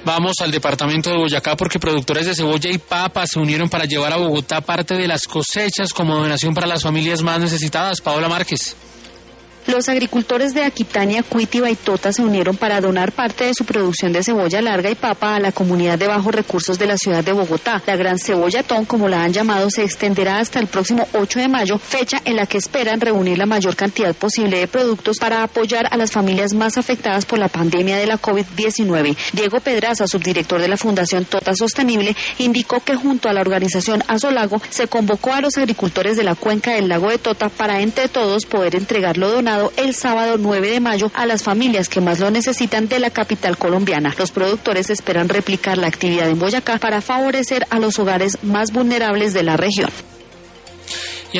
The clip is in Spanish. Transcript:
Vamos al departamento de Boyacá porque productores de cebolla y papa se unieron para llevar a Bogotá parte de las cosechas como donación para las familias más necesitadas. Paola Márquez. Los agricultores de Aquitania, Cuiti y Baitota se unieron para donar parte de su producción de cebolla larga y papa a la comunidad de bajos recursos de la ciudad de Bogotá. La Gran Cebollatón, como la han llamado, se extenderá hasta el próximo 8 de mayo, fecha en la que esperan reunir la mayor cantidad posible de productos para apoyar a las familias más afectadas por la pandemia de la COVID-19. Diego Pedraza, subdirector de la Fundación Tota Sostenible, indicó que junto a la organización Azolago se convocó a los agricultores de la cuenca del lago de Tota para entre todos poder entregar lo donado el sábado 9 de mayo a las familias que más lo necesitan de la capital colombiana. Los productores esperan replicar la actividad en Boyacá para favorecer a los hogares más vulnerables de la región.